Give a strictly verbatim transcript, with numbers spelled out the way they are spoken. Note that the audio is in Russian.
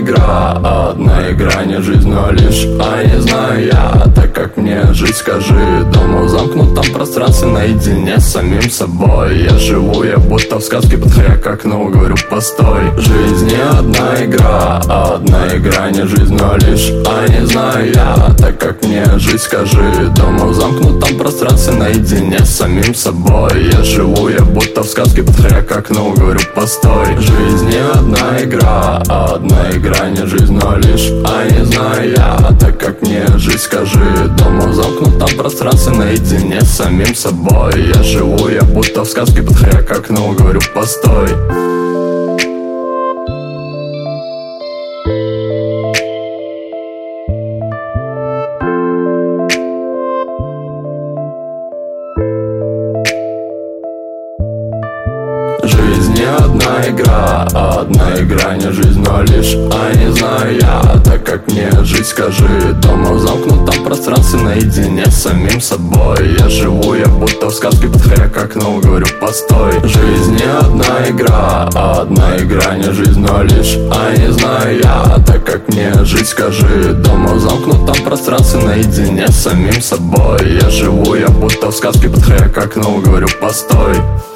игра, одна игра, не жизнь, но лишь, а не знаю я, так как мне жить, скажи. Дома в замкнутом пространстве наедине с самим собой. Я живу, я будто в сказке, подходя к окну, говорю постой. Жизнь не одна игра, одна игра, не жизнь, но лишь, а не знаю я, так как мне жить, скажи. Дома в замкнутом пространстве наедине с самим собой. Я живу, я будто в сказке, подходя к окну, говорю постой. Жизнь не одна игра, одна игра, не жизнь, но лишь, а не знаю я, так как мне жить, скажи. Дома в замкнутом пространстве наедине с самим собой. Я живу, я будто в сказке, подходя к окну, говорю постой. Жизнь не одна игра, одна игра, не жизнь, но лишь, а не знаю я, так как мне жить, скажи. Дома в замкнутом пространстве наедине с самим собой. Я живу, я будто в сказке, подходя к окну, говорю постой. Жизнь не одна игра, одна игра, не жизнь, но лишь, а не знаю я, так как мне жить, скажи. Дома в замкнутом пространстве наедине с самим собой. Я живу, я будто в сказке, подходя к окну, говорю постой.